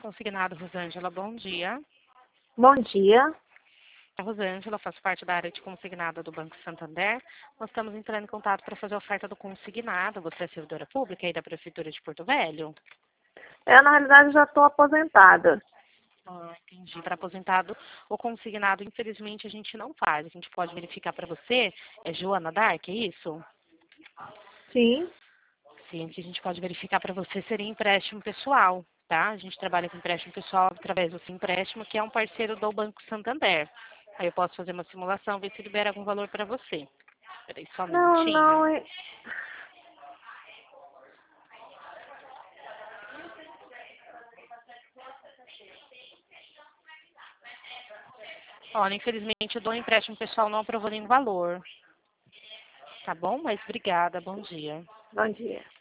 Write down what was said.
Consignado, Rosângela, bom dia. Bom dia. A Rosângela faz parte da área de consignado do Banco Santander. Nós estamos entrando em contato para fazer a oferta do consignado. Você é servidora pública aí da Prefeitura de Porto Velho? Na realidade, já estou aposentada. Entendi. Para aposentado, o consignado, infelizmente, a gente não faz. A gente pode verificar para você. É Joana Dark, é isso? Sim. Sim, o que a gente pode verificar para você seria empréstimo pessoal, tá? A gente trabalha com empréstimo pessoal através do Empréstimo, que é um parceiro do Banco Santander. Aí eu posso fazer uma simulação, ver se libera algum valor para você. Peraí, só um Não, minutinho. não. Olha, infelizmente, o empréstimo pessoal não aprovou nenhum valor. Tá bom? Mas obrigada, bom dia. Bom dia.